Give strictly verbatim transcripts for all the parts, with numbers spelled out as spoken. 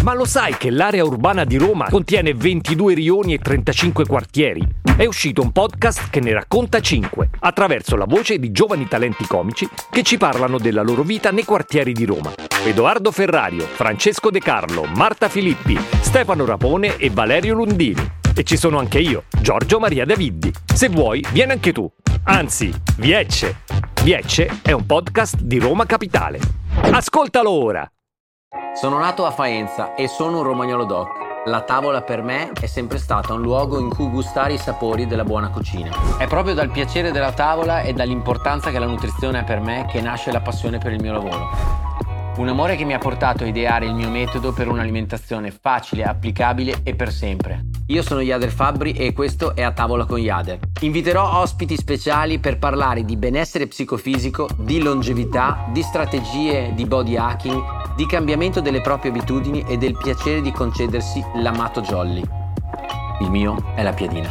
Ma lo sai che l'area urbana di Roma contiene ventidue rioni e trentacinque quartieri? È uscito un podcast che ne racconta cinque, attraverso la voce di giovani talenti comici che ci parlano della loro vita nei quartieri di Roma. Edoardo Ferrario, Francesco De Carlo, Marta Filippi, Stefano Rapone e Valerio Lundini. E ci sono anche io, Giorgio Maria Daviddi. Se vuoi, vieni anche tu. Anzi, Viecce. Viecce è un podcast di Roma Capitale. Ascoltalo ora! Sono nato a Faenza e sono un romagnolo doc. La tavola per me è sempre stata un luogo in cui gustare i sapori della buona cucina. È proprio dal piacere della tavola e dall'importanza che la nutrizione ha per me che nasce la passione per il mio lavoro. Un amore che mi ha portato a ideare il mio metodo per un'alimentazione facile, applicabile e per sempre. Io sono Jader Fabbri e questo è A Tavola con Jader. Inviterò ospiti speciali per parlare di benessere psicofisico, di longevità, di strategie di body hacking, di cambiamento delle proprie abitudini e del piacere di concedersi l'amato jolly. Il mio è la piadina.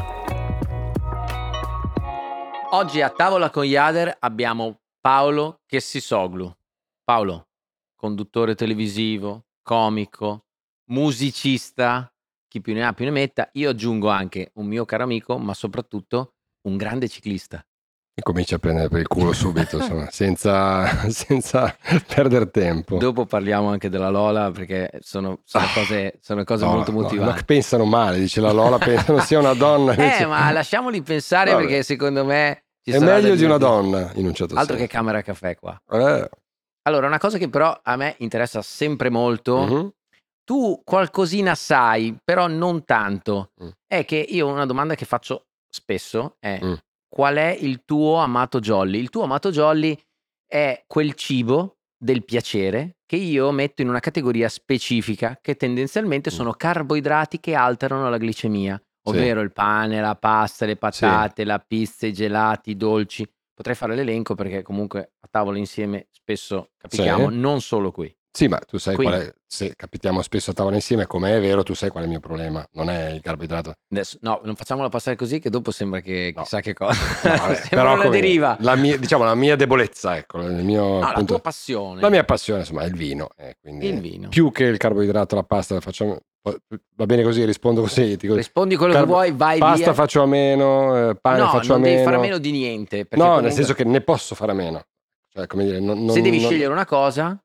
Oggi a Tavola con Jader abbiamo Paolo Kessisoglu. Paolo, conduttore televisivo, comico, musicista, chi più ne ha più ne metta. Io aggiungo anche un mio caro amico, ma soprattutto un grande ciclista. E comincia a prendere per il culo subito, insomma, senza, senza perdere tempo. Dopo parliamo anche della Lola, perché sono, sono cose, sono cose no, molto no, motivanti. No, pensano male, dice la Lola, pensano sia una donna. Eh, ma lasciamoli pensare. Vabbè. Perché secondo me ci è meglio di una donna, in un certo altro senso. che camera caffè qua. Eh. Allora, una cosa che però a me interessa sempre molto, Mm-hmm. tu qualcosina sai, però non tanto, Mm. è che io una domanda che faccio spesso è Mm. qual è il tuo amato jolly? Il tuo amato jolly è quel cibo del piacere che io metto in una categoria specifica che tendenzialmente Mm. sono carboidrati che alterano la glicemia, Sì. ovvero il pane, la pasta, le patate, la pizza, i gelati, i dolci. Potrei fare l'elenco perché comunque a tavola insieme spesso capitiamo, Sì. non solo qui. Sì, ma tu sai Quindi, qual è, se capitiamo spesso a tavola insieme, come è vero, tu sai qual è il mio problema, non è il carboidrato. adesso, no, non facciamola passare così che dopo sembra che No. chissà che cosa. No, vabbè, sembra però una come- deriva. La mia, diciamo, la mia debolezza, ecco, il mio, No, la appunto, tua passione. la mia passione, insomma, è il vino. Eh, quindi Il vino. più che il carboidrato, la pasta, la facciamo, va bene così, rispondo così. Ti dico, Rispondi quello carbo- che vuoi, vai pasta via. faccio a meno, eh, pane no, faccio a non meno. devi fare a meno di niente. perché No, nel comunque, senso che ne posso fare a meno. Cioè, come dire, non, non- se devi non- scegliere una cosa,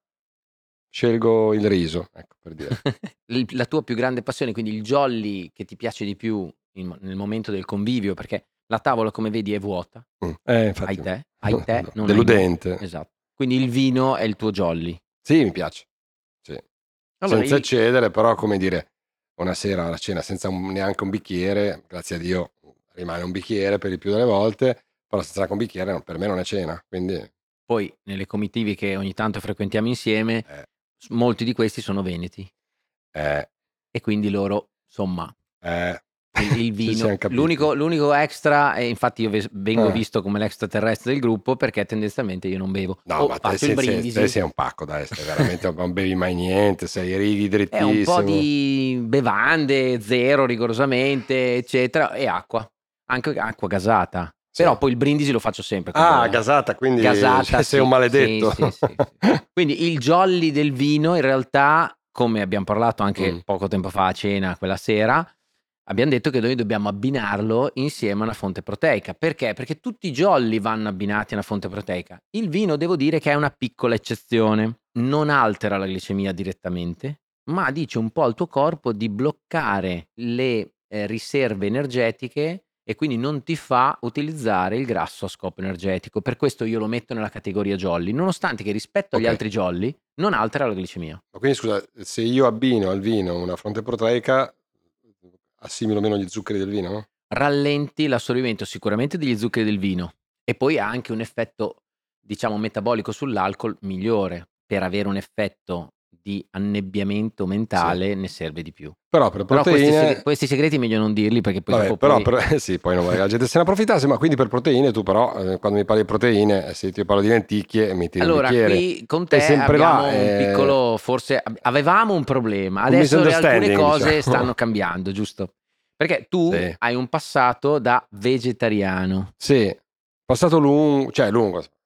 scelgo il riso, ecco, per dire. il- la tua più grande passione, quindi il jolly che ti piace di più in- nel momento del convivio, perché la tavola, come vedi, è vuota. Mm. Eh, infatti, Hai te, hai te, no, non hai deludente. me. Esatto. Quindi il vino è il tuo jolly. Sì, mi piace. Sì. Allora, senza io- eccedere, però, come dire, una sera alla cena senza un- neanche un bicchiere, grazie a Dio rimane un bicchiere per il più delle volte, però senza neanche un bicchiere no, per me non è cena, quindi poi nelle comitive che ogni tanto frequentiamo insieme, eh, s- molti di questi sono veneti eh, e quindi loro, insomma, eh, il, il ci vino, siamo capiti. l'unico, l'unico extra, e infatti io ve- vengo Eh. visto come l'extraterrestre del gruppo perché tendenzialmente io non bevo. No, Ho ma te fatto sei, il sei- brindisi, te sei un pacco, dai, sei veramente, non bevi mai niente, sei righi è drittissimo. un po' di bevande, zero rigorosamente, eccetera, e acqua, anche acqua gasata. Sì. Però poi il brindisi lo faccio sempre. con Ah, della- gasata, quindi gasata, cioè, sei sì, un maledetto. sì, sì, sì, sì. Quindi il jolly del vino in realtà, come abbiamo parlato anche Mm. poco tempo fa a cena quella sera, abbiamo detto che noi dobbiamo abbinarlo insieme a una fonte proteica. Perché? Perché tutti i jolly vanno abbinati a una fonte proteica. Il vino devo dire che è una piccola eccezione. Non altera la glicemia direttamente, ma dice un po' al tuo corpo di bloccare le eh, riserve energetiche e quindi non ti fa utilizzare il grasso a scopo energetico. Per questo io lo metto nella categoria jolly, nonostante che rispetto agli Ok. altri jolly non altera la glicemia. Ma quindi scusa, se io abbino al vino una fonte proteica, assimilo meno gli zuccheri del vino? No? Rallenti l'assorbimento sicuramente degli zuccheri del vino e poi ha anche un effetto, diciamo, metabolico sull'alcol migliore. Per avere un effetto di annebbiamento mentale ne serve di più. Però per Però questi, proteine... segre- questi segreti è meglio non dirli perché poi Vabbè, dopo però poi- per- sì, poi non vuoi che la gente se ne approfittasse, ma quindi per proteine tu però, eh, quando mi parli di proteine, eh, se io ti parlo di lenticchie, mi tiri Allora, un bicchiere. qui con Sei te sempre là, abbiamo un eh, piccolo, forse ab- avevamo un problema, un adesso le alcune misunderstanding, cose diciamo. stanno cambiando, giusto? Perché tu Sì. hai un passato da vegetariano. Sì, passato lungo, cioè lungo,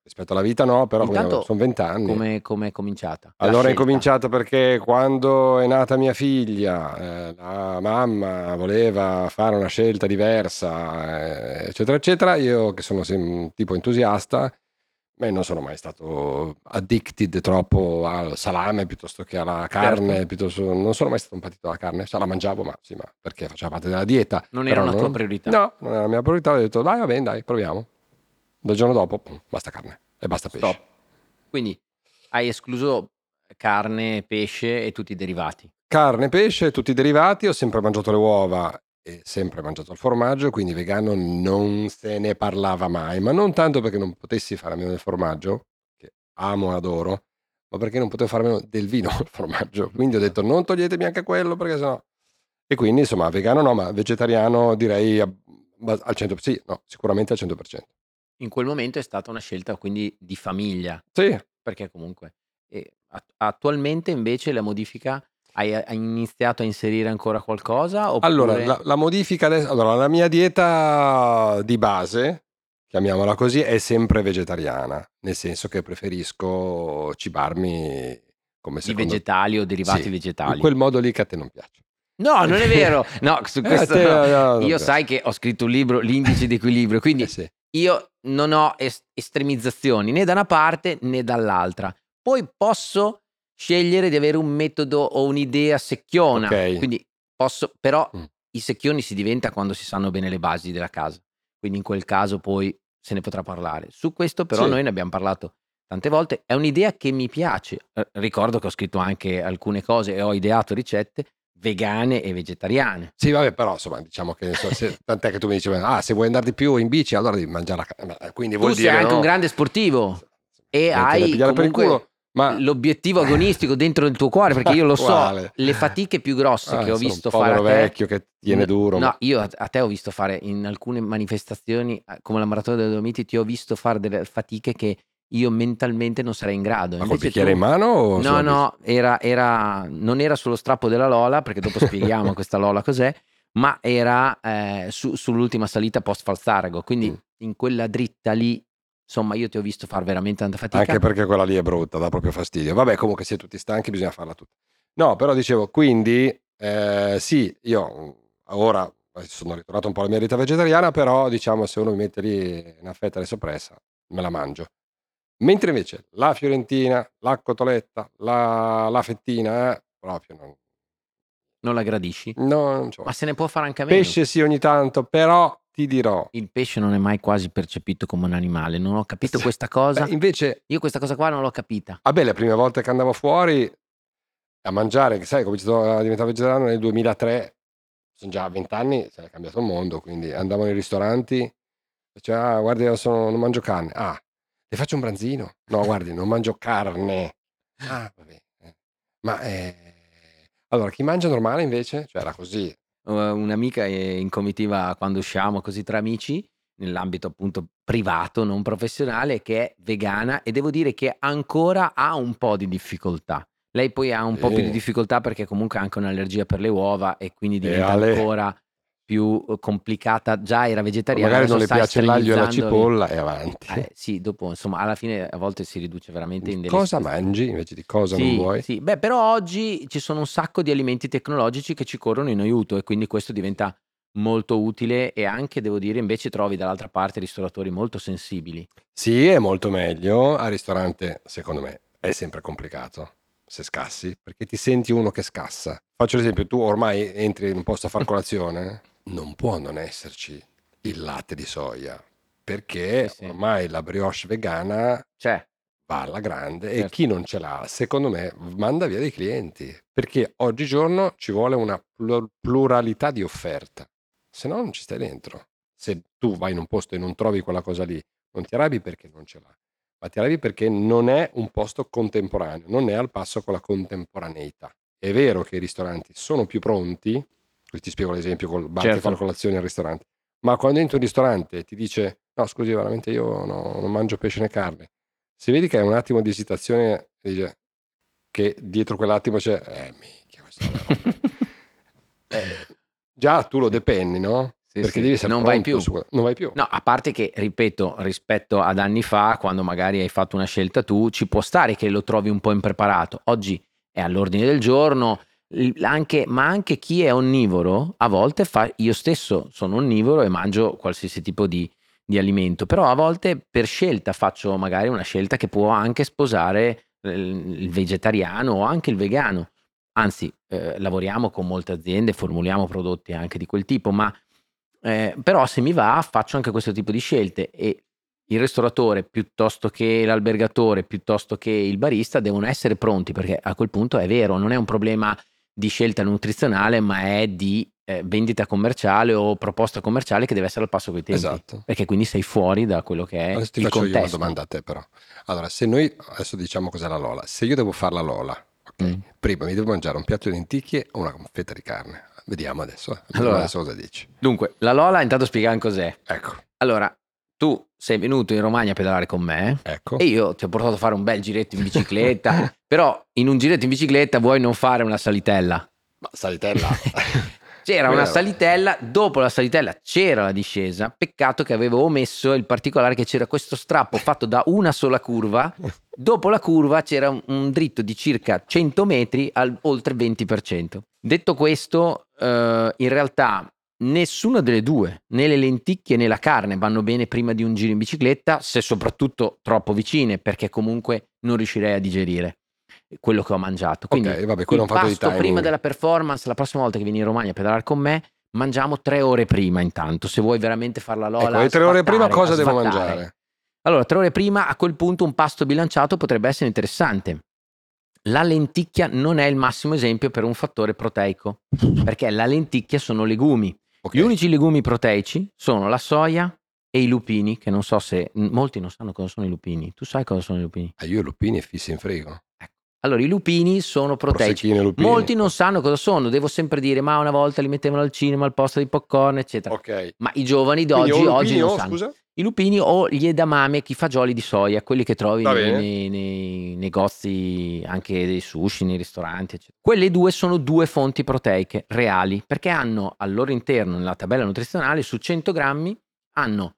rispetto alla vita no, però come- Intanto, sono vent'anni. come come è cominciata la Allora è scelta? incominciato perché quando è nata mia figlia, eh, la mamma voleva fare una scelta diversa, eh, eccetera, eccetera. Io, che sono sem- un tipo entusiasta, beh, non sono mai stato addicted troppo al salame piuttosto che alla carne, Certo. piuttosto, non sono mai stato un patito alla carne, cioè la mangiavo, ma sì, ma perché faceva parte della dieta. Non era Però una tua non- priorità. No, non era la mia priorità, ho detto dai, va bene, dai, proviamo. Dal giorno dopo, pum, basta carne e basta pesce. Stop. Quindi hai escluso carne, pesce e tutti i derivati. Carne, pesce, tutti i derivati, ho sempre mangiato le uova e sempre mangiato il formaggio, quindi vegano non se ne parlava mai, ma non tanto perché non potessi fare a meno del formaggio, che amo e adoro, ma perché non potevo fare a meno del vino il formaggio. Quindi ho detto non toglietemi anche quello perché sennò... E quindi insomma vegano no, ma vegetariano direi ab- ba- al cento per cento, sì, no, sicuramente al cento per cento. In quel momento è stata una scelta quindi di famiglia, Sì, perché comunque e at attualmente invece la modifica hai hai iniziato a inserire ancora qualcosa allora oppure la, la modifica adesso, allora la mia dieta di base, chiamiamola così, è sempre vegetariana, nel senso che preferisco cibarmi come di secondo... vegetali o derivati Sì, in vegetali? quel modo lì che a te non piace. No, non è vero. No, su Eh, a questo te no. eh, no, non Io piace. sai che ho scritto un libro, L'indice di equilibrio, Eh quindi sì, io non ho es estremizzazioni né da una parte né dall'altra. Poi posso scegliere di avere un metodo o un'idea secchiona, ok. quindi posso però Mm. i secchioni si diventa quando si sanno bene le basi della casa, quindi in quel caso poi se ne potrà parlare. Su questo però Sì, noi ne abbiamo parlato tante volte, è un'idea che mi piace. Eh, ricordo che ho scritto anche alcune cose e ho ideato ricette vegane e vegetariane. sì, vabbè, però insomma, diciamo che so, se, tant'è che tu mi dicevi, ah, se vuoi andare di più in bici, allora devi mangiare la carne. Eh, Quindi Tu vuol sei dire, anche un no? grande sportivo e Niente da hai pigliare per il culo, comunque ma... l'obiettivo agonistico dentro il tuo cuore, perché io lo so, Quale? le fatiche più grosse che Ah, ho sono un visto fare a povero te. vecchio che tiene n- duro, No, ma... io a a te ho visto fare in alcune manifestazioni, eh, come la Maratona delle Dolomiti, ti ho visto fare delle fatiche che io mentalmente non sarei in grado. Ma col Invece bicchiere in tu, mano o no, sulla bici? no, era, era, non era sullo strappo della Lola, perché dopo spieghiamo questa Lola cos'è, ma era eh, su- sull'ultima salita post Falzarago, quindi Mm. in quella dritta lì, insomma, io ti ho visto fare veramente tanta Anche fatica. perché quella lì è brutta, dà proprio fastidio. Vabbè, comunque se tutti stanchi bisogna farla tutta. No, però dicevo, quindi, eh, sì, io mm, ora eh, sono ritornato un po' alla mia dieta vegetariana, però diciamo se uno mi mette lì una fetta di soppressa, me la mangio. Mentre invece la fiorentina, la cotoletta, la, la fettina, eh, proprio non, Non la gradisci? no, non ci Ma voglio. se ne può fare anche a meno. Pesce sì ogni tanto, però ti dirò. Il pesce non è mai quasi percepito come un animale. Non ho capito questa cosa. Beh, invece, Io questa cosa qua non l'ho capita. vabbè, le prime volte che andavo fuori a mangiare, che sai, ho cominciato a diventare vegetariano nel duemilatré, sono già venti anni, se è cambiato il mondo, quindi andavo nei ristoranti, diceva, ah, guardi, io sono- non mangio carne. Ah, le faccio un branzino? No, guardi, non mangio carne. Ah, vabbè. eh. Ma, eh, allora, chi mangia normale invece? Cioè, era così. Uh, un'amica è in comitiva quando usciamo così tra amici, nell'ambito appunto privato, non professionale, che è vegana e devo dire che ancora ha un po' di difficoltà. Lei poi ha un po' più di Sì. difficoltà perché comunque ha anche un'allergia per le uova e quindi E diventa Ale, ancora più eh, complicata. Già era vegetariana, magari adesso non le sta piace l'aglio e la estremizzando. e- cipolla e avanti. Eh, sì, dopo insomma alla fine a volte si riduce veramente in Di delle cosa situazioni. mangi invece di cosa non Sì, vuoi? sì. Beh, però oggi ci sono un sacco di alimenti tecnologici che ci corrono in aiuto e quindi questo diventa molto utile e anche, devo dire, invece trovi dall'altra parte ristoratori molto sensibili. Sì, è molto meglio. Al ristorante, secondo me, è sempre complicato se scassi, perché ti senti uno che scassa. Faccio l'esempio, tu ormai entri in un posto a far colazione, non può non esserci il latte di soia, Sì, perché sì. ormai la brioche vegana C'è, va alla grande e certo. chi non ce l'ha, secondo me, manda via dei clienti, perché oggigiorno ci vuole una plur- pluralità di offerta, se no non ci stai dentro. Se tu vai in un posto e non trovi quella cosa lì, non ti arrabbi perché non ce l'ha, ma ti arrabbi perché non è un posto contemporaneo, non è al passo con la contemporaneità. È vero che i ristoranti sono più pronti, qui ti spiego l'esempio col bar che fa la Certo. colazione al ristorante, ma quando entri in un ristorante e ti dice no scusi veramente io no- non mangio pesce né carne, se vedi che hai un attimo di esitazione, dice che dietro quell'attimo c'è, eh, minchia, questa è una roba. Eh, già tu lo Sì, depenni, no? Sì, perché sì. devi essere Non vai pronto più. su que- non vai più. No, a parte che, ripeto, rispetto ad anni fa, quando magari hai fatto una scelta tu, ci può stare che lo trovi un po' impreparato. Oggi è all'ordine del giorno, il- anche- ma anche chi è onnivoro, a volte fa, io stesso sono onnivoro e mangio qualsiasi tipo di, di alimento, però a volte per scelta faccio magari una scelta che può anche sposare eh, il vegetariano o anche il vegano. Anzi, eh, lavoriamo con molte aziende, formuliamo prodotti anche di quel tipo, ma eh, però se mi va faccio anche questo tipo di scelte e il ristoratore piuttosto che l'albergatore, piuttosto che il barista devono essere pronti, perché a quel punto è vero, non è un problema di scelta nutrizionale, ma è di eh, vendita commerciale o proposta commerciale che deve essere al passo coi tempi, Esatto. perché quindi sei fuori da quello che è Adesso ti il faccio io una contesto. domanda a te però. Allora, se noi, adesso diciamo cos'è la Lola, se io devo fare la Lola, ok, Mm. prima mi devo mangiare un piatto di lenticchie o una fetta di carne? Vediamo adesso, eh. Vediamo Allora. adesso cosa dici. Dunque, la Lola intanto spiegare cos'è. Ecco, Allora, tu sei venuto in Romagna a pedalare con me ecco. e io ti ho portato a fare un bel giretto in bicicletta, però in un giretto in bicicletta vuoi non fare una salitella. Ma salitella. C'era una Vero. salitella, dopo la salitella c'era la discesa, peccato che avevo omesso il particolare che c'era questo strappo fatto da una sola curva, dopo la curva c'era un, un dritto di circa cento metri al oltre venti per cento. Detto questo, eh, in realtà nessuna delle due, né le lenticchie né la carne vanno bene prima di un giro in bicicletta, se soprattutto troppo vicine, perché comunque non riuscirei a digerire quello che ho mangiato. Quindi Ok, vabbè, quello il è un fatto di pasto prima timing. della performance, la prossima volta che vieni in Romagna a pedalare con me, mangiamo tre ore prima intanto, se vuoi veramente fare la Lola. Ecco, e tre ore prima sfattare, cosa a devo svattare. mangiare? Allora, tre ore prima a quel punto un pasto bilanciato potrebbe essere interessante. La lenticchia non è il massimo esempio per un fattore proteico, perché la lenticchia sono legumi. Ok. Gli unici legumi proteici sono la soia e i lupini, che non so se molti non sanno cosa sono i lupini. Tu sai cosa sono i lupini? Ah, io lupini e fissi in frigo. Allora, i lupini sono proteici. Prosecchine, lupini. Molti non sanno cosa sono, devo sempre dire, ma una volta li mettevano al cinema al posto di popcorn, eccetera. Ok. Ma i giovani Quindi d'oggi o oggi lupini non o, sanno. scusa? I lupini o gli edamame, i fagioli di soia, quelli che trovi Va nei, bene. nei- nei negozi anche dei sushi, nei ristoranti, eccetera. Quelle due sono due fonti proteiche reali, perché hanno al loro interno, nella tabella nutrizionale, su cento grammi, hanno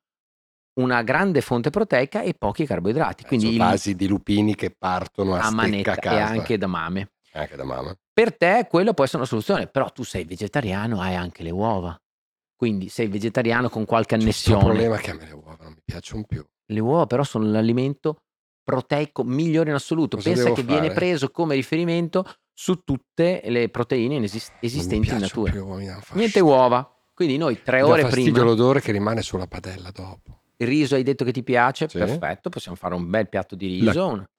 una grande fonte proteica e pochi carboidrati. Eh, Quindi sono il, vasi di lupini che partono a a stecca manetta a e casa. anche edamame. Anche da mamma. Per te quello può essere una soluzione, però tu sei vegetariano, hai anche le uova. Quindi sei vegetariano con qualche C'è questo annessione. problema che a me le uova non mi piacciono più. Le uova però sono l'alimento proteico migliore in assoluto. Cosa Pensa devo che viene fare? preso come riferimento su tutte le proteine inesis- Non mi esistenti in piacciono natura. più, mi dà fastidio. Niente uova. Quindi noi tre Mi dà ore fastidio prima, l'odore che rimane sulla padella dopo. il riso hai detto che ti piace, Sì. perfetto, possiamo fare un bel piatto di La- riso. una-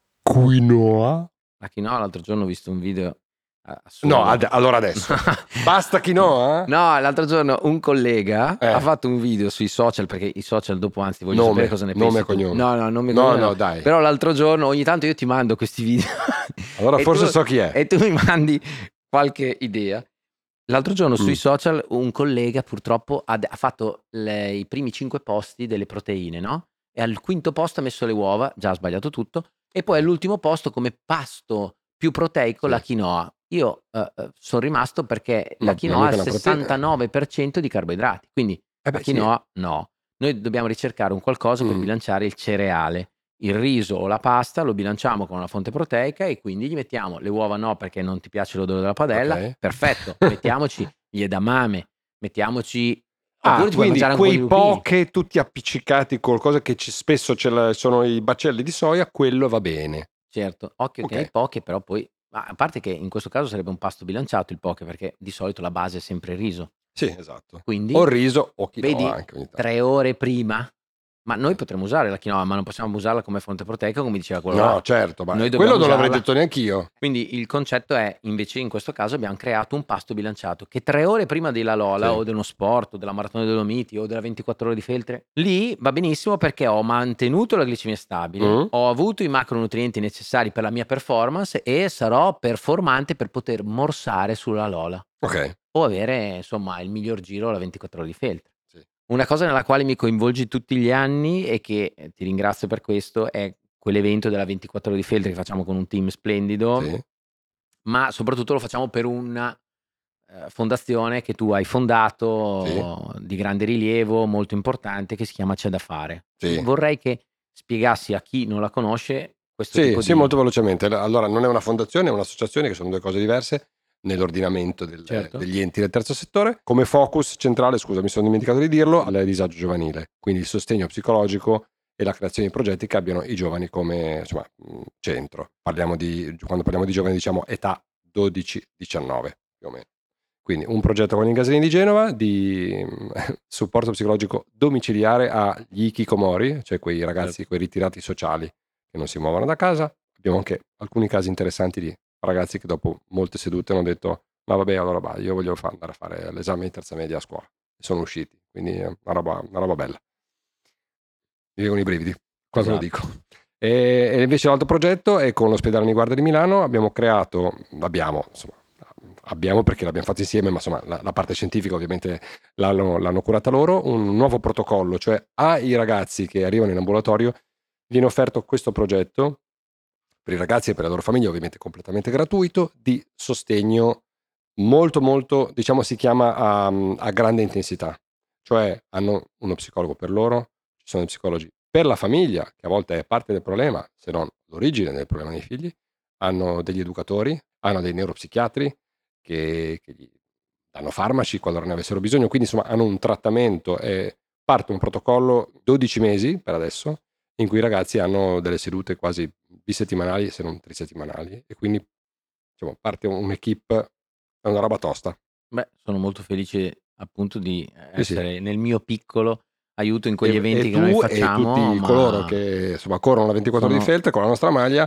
Quinoa? La quinoa, l'altro giorno ho visto un video eh, assurdo. No, ad- allora adesso. Basta quinoa? No, l'altro giorno un collega Eh. ha fatto un video sui social, perché i social dopo, anzi, voglio Nome, sapere cosa ne nome pensi e tu. cognome. No, no, non mi No, cognome, no, dai. Però l'altro giorno, ogni tanto io ti mando questi video. Allora E forse tu- so chi è. E tu mi mandi qualche idea. L'altro giorno sui Mm. social un collega purtroppo ha, ha fatto le- i primi cinque posti delle proteine, no? E al quinto posto ha messo le uova, già ha sbagliato tutto, e poi all'ultimo posto come pasto più proteico Sì. la quinoa. Io eh, eh, sono rimasto perché Ma la quinoa ha mica il una proteina. sessantanove per cento di carboidrati, quindi Eh beh, la quinoa no. Noi dobbiamo ricercare un qualcosa per Mm. bilanciare il cereale. Il riso o la pasta lo bilanciamo con una fonte proteica e quindi gli mettiamo le uova no perché non ti piace l'odore della padella. Ok. Perfetto, mettiamoci gli edamame, mettiamoci... Ah, Oppure ti puoi quindi mangiare anche quei con i lupini. poche tutti appiccicati col cosa che ci- spesso ce la- sono i baccelli di soia, quello va bene. Certo, occhio che Ok. hai poche, però poi... ma a parte che in questo caso sarebbe un pasto bilanciato il poke, perché di solito la base è sempre il riso. Sì, esatto. Quindi, O il riso o quinoa vedi, anche ogni tanto. tre ore prima... Ma noi potremmo usare la quinoa, ma non possiamo usarla come fonte proteica, come diceva quello No, là. certo, ma Noi quello dobbiamo non l'avrei usarla. detto neanch'io. Quindi il concetto è, invece in questo caso abbiamo creato un pasto bilanciato che tre ore prima della Lola Sì. o di uno sport o della Maratona dei Dolomiti o della ventiquattro ore di Feltre, lì va benissimo perché ho mantenuto la glicemia stabile, Mm. ho avuto i macronutrienti necessari per la mia performance e sarò performante per poter morsare sulla Lola Ok. o avere insomma il miglior giro alla ventiquattro ore di Feltre. Sì. Una cosa nella quale mi coinvolgi tutti gli anni e che eh, ti ringrazio per questo è quell'evento della ventiquattro ore di Feltre che facciamo con un team splendido, Sì. ma soprattutto lo facciamo per una eh, fondazione che tu hai Sì, fondato di grande rilievo, molto importante, che si chiama C'è da fare. sì. Vorrei che spiegassi a chi non la conosce questo Sì, tipo sì, molto di... velocemente. L allora non è una fondazione, è un'associazione che sono due cose diverse nell'ordinamento del Certo, degli enti del terzo settore. Come focus centrale, scusa, mi sono dimenticato di dirlo, al disagio giovanile, quindi il sostegno psicologico e la creazione di progetti che abbiano i giovani come, insomma, mhmm, centro. Parliamo di quando parliamo di giovani diciamo età dodici diciannove più o meno. Quindi un progetto con i Gasolini di Genova di mhmm, supporto psicologico domiciliare agli hikikomori, cioè quei ragazzi, certo. quei ritirati sociali che non si muovono da casa. Abbiamo anche alcuni casi interessanti di ragazzi che dopo molte sedute hanno detto: "Ma vabbè, allora va, io voglio fa andare a fare l'esame di terza media a scuola." E sono usciti, quindi è una roba una roba bella. Mi vengono i brividi quando lo dico. Esatto. E e invece l'altro progetto è con l'Ospedale Niguarda di Milano, abbiamo creato abbiamo insomma, abbiamo perché l'abbiamo fatto insieme, ma insomma la la parte scientifica ovviamente l'hanno l'hanno curata loro, un nuovo protocollo, cioè ai ragazzi che arrivano in ambulatorio viene offerto questo progetto, per i ragazzi e per le loro famiglie ovviamente completamente gratuito, di sostegno molto, molto diciamo si chiama a mhmm, a grande intensità. Cioè hanno uno psicologo per loro, ci sono dei psicologi per la famiglia, che a volte è parte del problema, se non l'origine del problema dei figli, hanno degli educatori, hanno dei neuropsichiatri che che gli danno farmaci qualora ne avessero bisogno, quindi insomma hanno un trattamento e parte un protocollo dodici mesi per adesso, in cui i ragazzi hanno delle sedute quasi bisettimanali, se non trisettimanali, e quindi diciamo parte un'équipe, è una roba tosta. Beh, sono molto felice appunto di Sì, sì. essere nel mio piccolo aiuto in quegli E e eventi che noi tu e facciamo, tutti coloro ma che insomma corrono la ventiquattro ore di sono feltre con la nostra maglia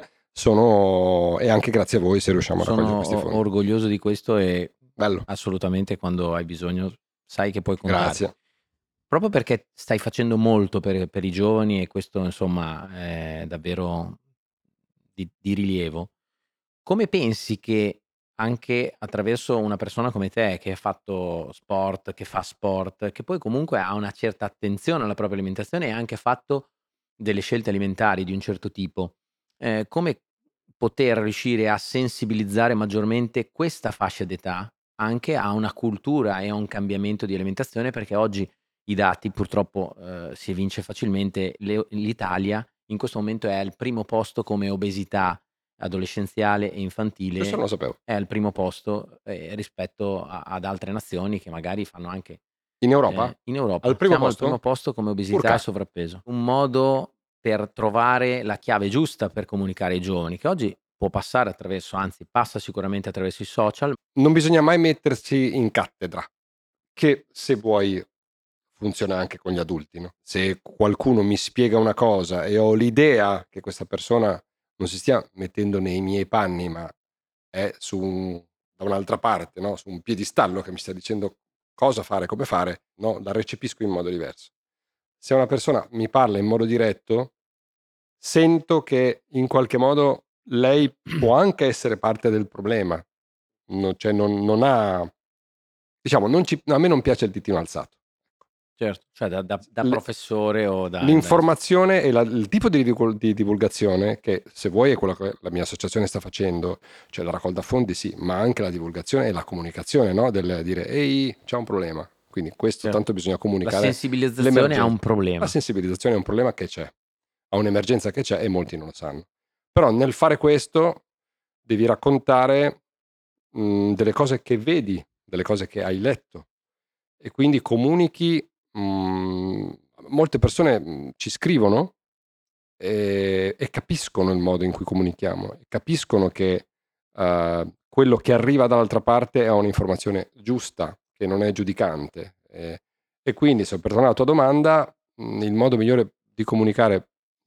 sono e anche grazie a voi se riusciamo a raccogliere sono questi o fondi. orgoglioso di questo e Bello, assolutamente quando hai bisogno sai che puoi contare. grazie. Proprio perché stai facendo molto per per i giovani e questo insomma è davvero di di rilievo. Come pensi che anche attraverso una persona come te che ha fatto sport, che fa sport, che poi comunque ha una certa attenzione alla propria alimentazione e ha anche fatto delle scelte alimentari di un certo tipo, ehm, come poter riuscire a sensibilizzare maggiormente questa fascia d'età anche a una cultura e a un cambiamento di alimentazione? Perché oggi i dati purtroppo, uhm, si evince facilmente, le l'Italia in questo momento è al primo posto come obesità adolescenziale e Questo non infantile, lo sapevo. è al primo posto, ehm, rispetto a ad altre nazioni che magari fanno anche In ehm, Europa? in Al Europa primo siamo al primo posto? posto come obesità e Urca! sovrappeso. Un modo per trovare la chiave giusta per comunicare ai giovani, che oggi può passare attraverso anzi passa sicuramente attraverso i social. Non bisogna mai mettersi in cattedra, che se vuoi funziona anche con gli adulti, no, se qualcuno mi spiega una cosa e ho l'idea che questa persona non si stia mettendo nei miei panni, ma è su un da un'altra parte, no, su un piedistallo che mi sta dicendo cosa fare, come fare, no, la recepisco in modo diverso. Se una persona mi parla in modo diretto, sento che in qualche modo lei può anche essere parte del problema, no, cioè non non ha diciamo non ci a me non piace il ditino alzato. Certo, cioè da da da Le professore o da da ins L'informazione e la il tipo di divulgo di divulgazione che, se vuoi, è quello che la mia associazione sta facendo, cioè la raccolta fondi sì, ma anche la divulgazione e la comunicazione, no, del dire: "Ehi, c'è un problema." Quindi questo certo. tanto bisogna La comunicare sensibilizzazione ha l'emergen un la problema. sensibilizzazione è un problema che c'è, a un'emergenza che c'è e molti non lo sanno. Però nel fare questo devi raccontare, mhmm, delle cose che vedi, delle cose che hai letto e quindi comunichi, mhmm, molte persone, mhmm, ci scrivono, ehm, e capiscono il modo in cui comunichiamo, e capiscono che, uhm, quello che arriva dall'altra parte è un'informazione giusta, che non è giudicante. Ehm, e quindi se per tornare alla tua domanda, mhmm, il modo migliore di comunicare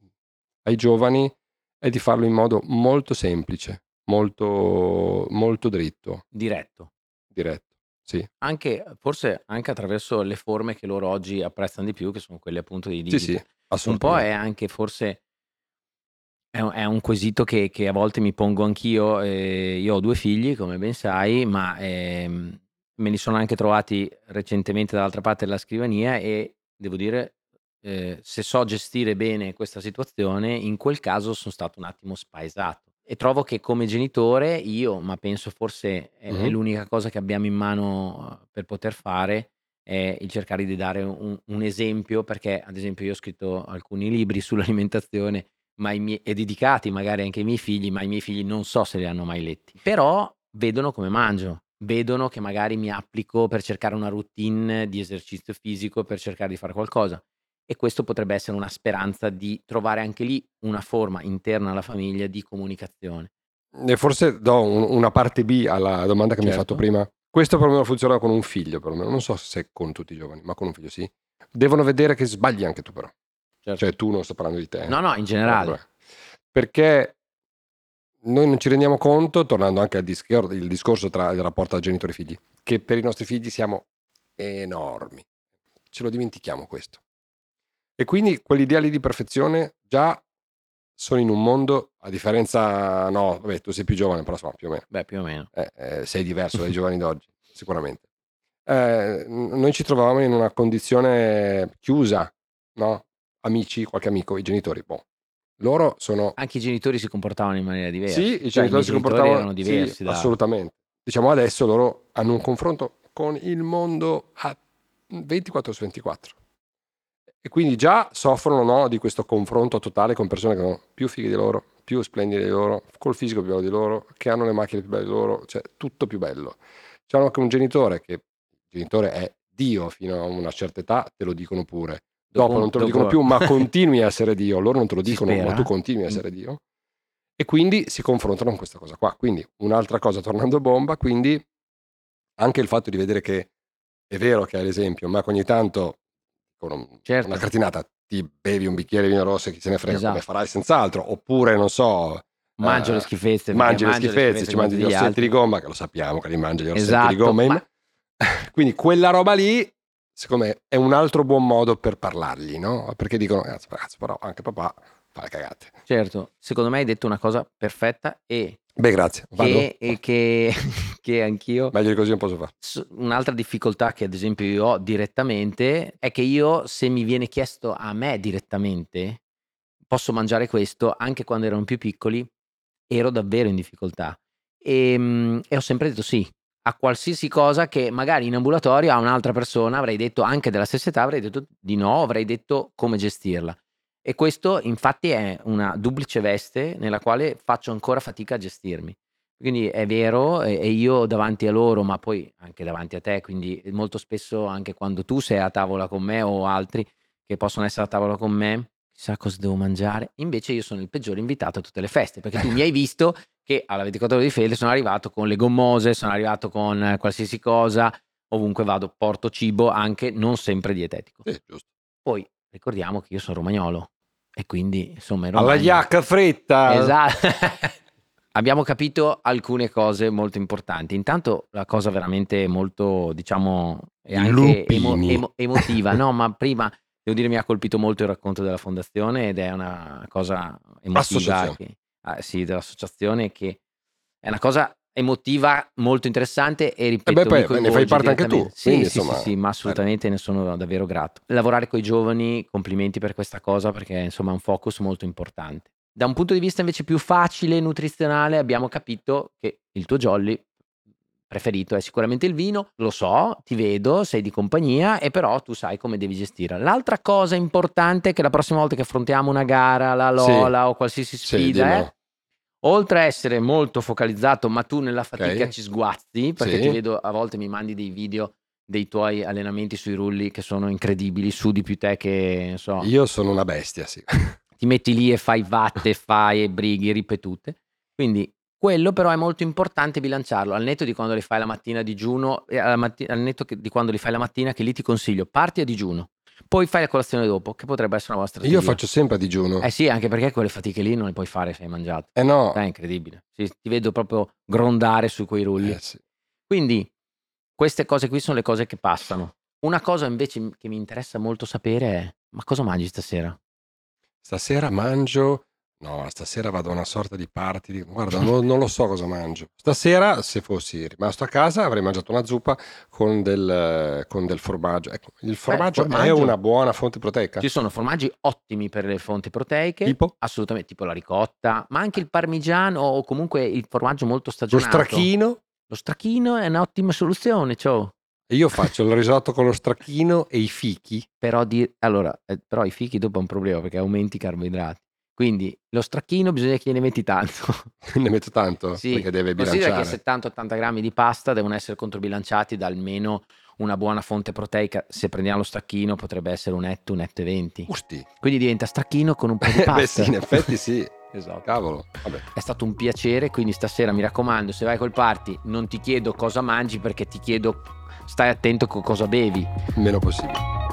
ai giovani è di farlo in modo molto semplice, molto molto dritto, Diretto. diretto. Sì. Anche forse anche attraverso le forme che loro oggi apprezzano di più, che sono quelle appunto dei Sì, sì, digital. Un po' è assolutamente. anche forse è un è un quesito che che a volte mi pongo anch'io. Ehm, io ho due figli, come ben sai, ma, ehm, me li sono anche trovati recentemente dall'altra parte della scrivania e devo dire, ehm, se so gestire bene questa situazione, in quel caso son stato un attimo spaesato. E trovo che come genitore io, ma penso forse è, è Mhm. l'unica cosa che abbiamo in mano eh, per poter fare, è il cercare di dare un, un esempio, perché ad esempio io ho scritto alcuni libri sull'alimentazione, ma i miei, e dedicati magari anche ai miei figli, ma i miei figli non so se li hanno mai letti. Però vedono come mangio, vedono che magari mi applico per cercare una routine di esercizio fisico, per cercare di fare qualcosa. E questo potrebbe essere una speranza di trovare anche lì una forma interna alla famiglia di comunicazione. E forse do un- una parte B alla domanda che mi hai fatto Certo. prima. Questo per me funziona con un figlio, perlomeno. Non so se con tutti i giovani, ma con un figlio sì. Devono vedere che sbagli anche tu, però. Certo. Cioè, tu non sto parlando di te. eh. No, no, in generale. Perché noi non ci rendiamo conto, tornando anche al discor- il discorso tra il rapporto tra genitori e figli, che per i nostri figli siamo enormi. Ce lo dimentichiamo questo. E quindi quell'idea lì di perfezione già sono in un mondo, a differenza, no, vabbè, tu sei più giovane, però insomma, più o meno. Beh, più o meno. Eh, eh, sei diverso dai giovani d'oggi, sicuramente. Eh, n- noi ci trovavamo in una condizione chiusa, no? Amici, qualche amico, i genitori, boh. Loro sono... Anche i genitori si comportavano in maniera diversa. Sì, i Cioè, i genitori miei si genitori comportavano, erano sì, diversi da... assolutamente. Diciamo adesso loro hanno un confronto con il mondo a ventiquattro su ventiquattro. E quindi già soffrono, no, di questo confronto totale con persone che sono più fighe di loro, più splendide di loro, col fisico più bello di loro, che hanno le macchine più belle di loro, cioè tutto più bello. C'è anche un genitore che il genitore è Dio fino a una certa età, te lo dicono pure. Dopo, Dopo un- non te lo dicono dopo... più, ma continui a essere Dio. Loro non te lo si dicono, ma tu spera. continui a Mm. essere Dio. E quindi si confrontano con questa cosa qua. Quindi un'altra cosa, tornando a bomba, quindi anche il fatto di vedere che è vero che hai l'esempio, ma che ogni tanto con un- Certo. una cretinata ti bevi un bicchiere di vino rosso e chi se ne frega, come Esatto. farai senz'altro, oppure non so, Mangio le eh, schifezze, perché mangi le mangio le schifezze, schifezze ci come mangi gli tutti gli orsetti di altri. gomma, che lo sappiamo che li mangi gli orsetti di Esatto, gomma, in- ma quindi quella roba lì, secondo me, è un altro buon modo per parlargli, no? Perché dicono, ragazzi, ragazzi, però anche papà fa le cagate. certo, secondo me hai detto una cosa perfetta e Beh, grazie, vado? che, e che, che anch'io... Meglio di così non posso fare. S- Un'altra difficoltà che ad esempio io ho direttamente è che io, se mi viene chiesto a me direttamente, posso mangiare questo, anche quando erano più piccoli, ero davvero in difficoltà. E, mm, e ho sempre detto sì a qualsiasi cosa che magari in ambulatorio a un'altra persona avrei detto, anche della stessa età, avrei detto di no, avrei detto come gestirla. E questo infatti è una duplice veste nella quale faccio ancora fatica a gestirmi. Quindi è vero, e e io davanti a loro, ma poi anche davanti a te, quindi molto spesso anche quando tu sei a tavola con me o altri che possono essere a tavola con me, chissà cosa devo mangiare. Invece io sono il peggiore invitato a tutte le feste, perché tu mi hai visto che alla ventiquattro ore di fede sono arrivato con le gommose, sono arrivato con eh, qualsiasi cosa, ovunque vado porto cibo, anche non sempre dietetico. Sì, giusto. Poi ricordiamo che io sono romagnolo e quindi insomma in Alla Romagna... iacca fretta! Esatto. Abbiamo capito alcune cose molto importanti. Intanto la cosa veramente molto, diciamo, e I anche emo- lupini. emo- emotiva, no? Ma prima devo dire mi ha colpito molto il racconto della fondazione ed è una cosa emotiva Associazione. che, ah, sì, dell'associazione, che è una cosa emotiva molto interessante e E ripeto, beh, mi poi ne fai coinvolge parte anche tu, direttamente. Sì, quindi sì, sì, insomma, sì, ma assolutamente ne sono davvero grato. Lavorare con i giovani, complimenti per questa cosa perché insomma è un focus molto importante. Da un punto di vista invece più facile, nutrizionale, abbiamo capito che il tuo jolly preferito è sicuramente il vino, lo so, ti vedo, sei di compagnia e però tu sai come devi gestire. L'altra cosa importante è che la prossima volta che affrontiamo una gara, la sì, Lola o qualsiasi sì, sfida, è, dimmelo. oltre a essere molto focalizzato, ma tu nella fatica Ok, ci sguazzi, perché ti sì. vedo a volte mi mandi dei video dei tuoi allenamenti sui rulli che sono incredibili, sudi più te che, non so, Io sono una bestia, sì. ti metti lì e fai vatte, fai e brighi ripetute. Quindi quello però è molto importante bilanciarlo, al netto di quando li fai la mattina a digiuno, e alla matti- al netto che- di quando li fai la mattina, che lì ti consiglio, parti a digiuno, poi fai la colazione dopo, che potrebbe essere una buona Io strategia. faccio sempre a digiuno. Eh sì, anche perché quelle fatiche lì non le puoi fare se hai mangiato. Eh no, È incredibile. Sì, ti vedo proprio grondare su quei rulli. eh sì. Quindi queste cose qui sono le cose che passano. Una cosa invece che mi interessa molto sapere è: ma cosa mangi stasera? Stasera mangio No, stasera vado a una sorta di party. di- Guarda, non, non lo so cosa mangio. Stasera, se fossi rimasto a casa, avrei mangiato una zuppa con del, con del formaggio. Ecco, il formaggio è formaggio. una buona fonte proteica? Ci sono formaggi ottimi per le fonti proteiche, Tipo? assolutamente, tipo la ricotta, ma anche il parmigiano o comunque il formaggio molto Lo stagionato. stracchino? Lo stracchino è un'ottima soluzione, ciao. Io faccio il risotto con lo stracchino e i fichi. Però, di- allora, eh, però i fichi dopo è un problema perché aumenti i carboidrati. Quindi lo stracchino bisogna che ne metti tanto. Ne metto tanto? Sì, Perché deve considera che bilanciare. settanta ottanta grammi di pasta devono essere controbilanciati da almeno una buona fonte proteica. Se prendiamo lo stracchino potrebbe essere un etto, un etto e venti. Usti. Quindi diventa stracchino con un po' di pasta. Beh sì, in effetti sì. Esatto. Cavolo. Vabbè. È stato un piacere, quindi stasera mi raccomando, se vai col party non ti chiedo cosa mangi perché ti chiedo stai attento con cosa bevi. Meno possibile.